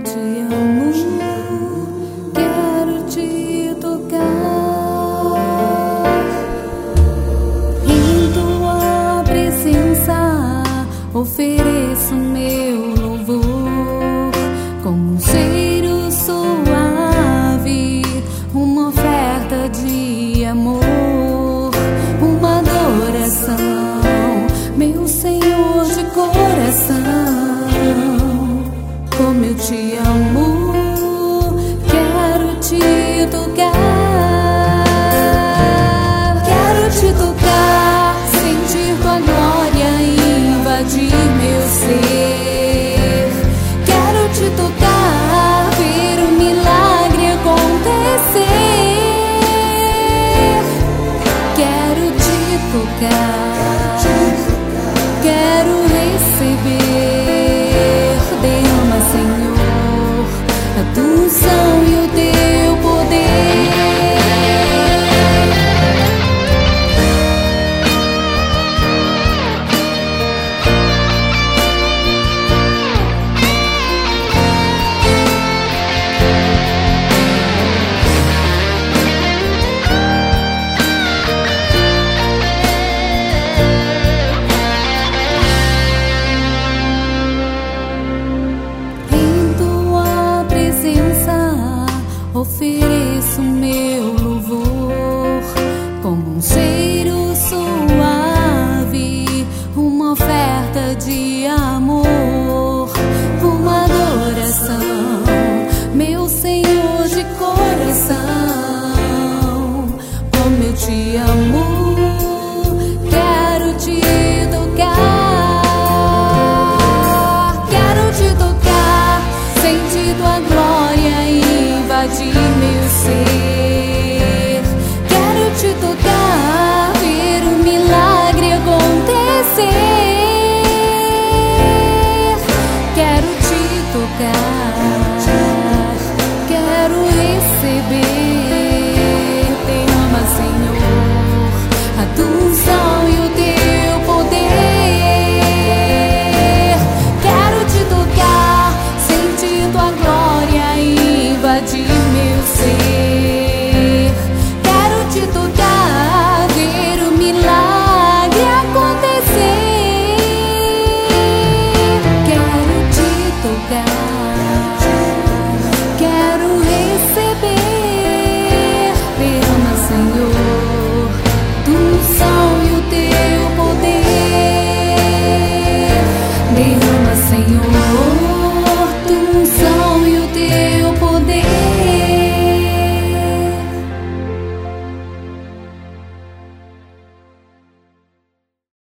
te amo, quero te tocar. Em tua presença ofereço meu louvor, como um cheiro suave, uma oferta de amor, uma adoração, meu Senhor de coração. Como eu te amo, quero te tocar. Quero te tocar, sentir tua glória invadir meu ser. Quero te tocar, ver o milagre acontecer. Quero te tocar, quero receber. Derrama, Senhor, a tua unção e o teu poder. Ofereço meu louvor, como um cheiro suave, uma oferta de amor, uma adoração, meu Senhor de coração. Como eu te amo, quero te tocar. Quero te tocar, sentir tua glória invadir meu ser. Quero te tocar, ver o milagre acontecer. Quero te tocar.